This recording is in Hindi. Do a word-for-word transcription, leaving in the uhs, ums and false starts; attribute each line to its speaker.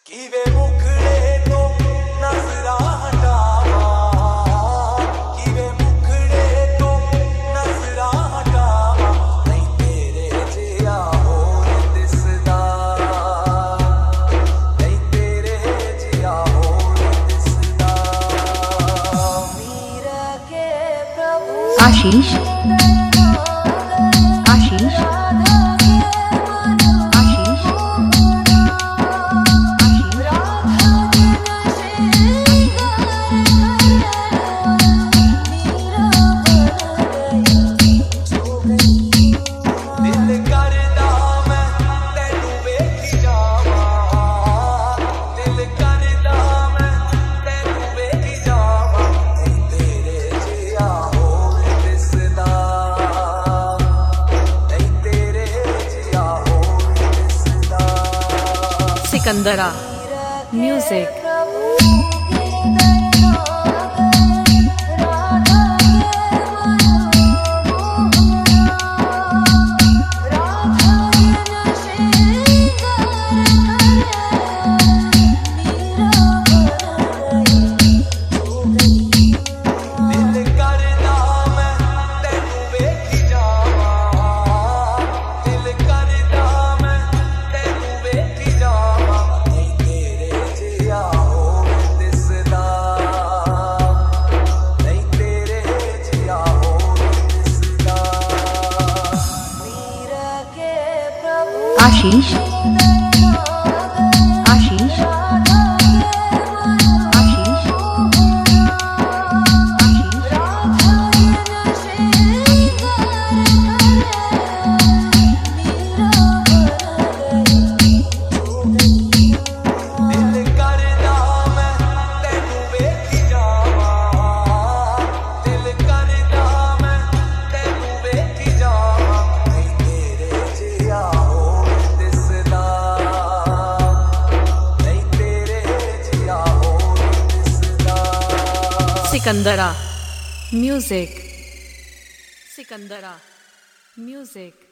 Speaker 1: किवे मुखड़े तो नजरा हटावा, किवे मुखड़े तो नजरा हटावा, नहीं तेरे जिया होर दिसदा, नहीं तेरे जिया होर दिसदा। मीरा के प्रभु
Speaker 2: Ashish Ashish Sikandra music. Ashish Ashish Ashish Sikandra music. Sikandra music.